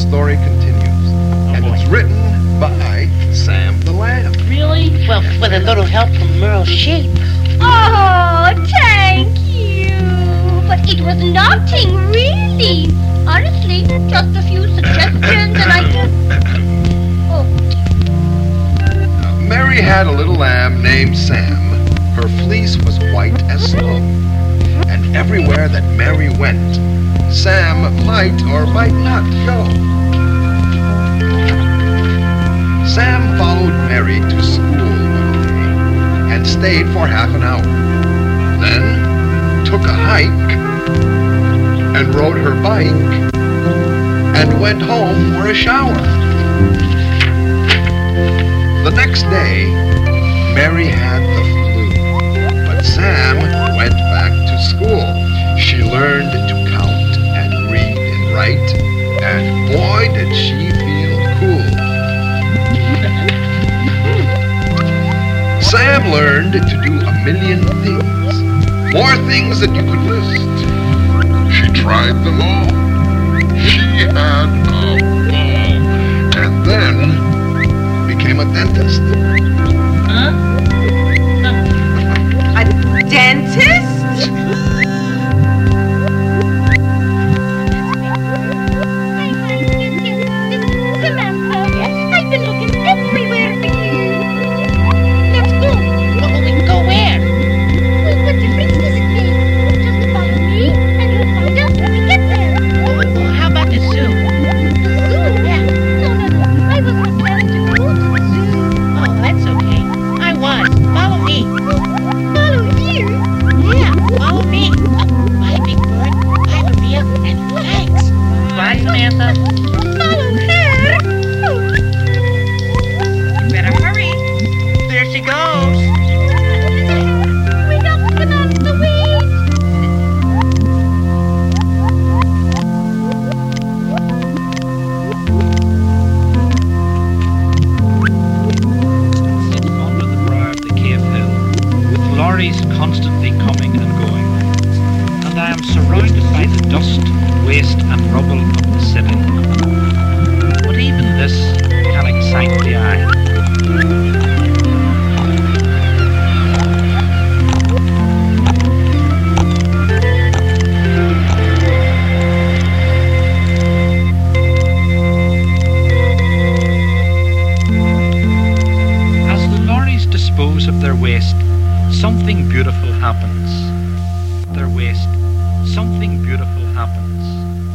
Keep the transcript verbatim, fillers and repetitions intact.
story continues. Oh, and boy. it's written by Sam the Lamb. Really? Well, with a little help from Merle Sheep. Oh, thank you. But it was nothing, really. Honestly, just a few suggestions and I can... Oh. Mary had a little lamb named Sam. Her fleece was white as snow. And everywhere that Mary went, Sam might or might not go. Sam followed Mary to school one day and stayed for half an hour. Then took a hike and rode her bike and went home for a shower. The next day, Mary had the flu, but Sam went back to school. She learned to count and read and write, and boy did she feel cool. Sam learned to do a million things, more things than you could list. She tried them all. She had a ball, and then became a dentist. Huh? A dentist? Samantha, I've been looking everywhere for you. Let's go. Well, we can go where? Well, what difference does it make? Just follow me and you'll find us when we get there. Well, well, how about the zoo? The zoo? Yeah. No, no, no. I was not planning to go to the zoo. Oh, that's okay. I was. Follow me. Follow you? Yeah, follow me. Bye, Big Bird. Bye, Maria. And thanks. Bye, Samantha. Follow her? Oh. You better hurry. There she goes. We knocked Samantha, wait. Sits under the brow of the cave hill, with lorries constantly coming and going, and I am surrounded by the dust, waste and rubble of the city. But even this can excite the eye. As the lorries dispose of their waste, something beautiful happens. Their waste, something beautiful happens.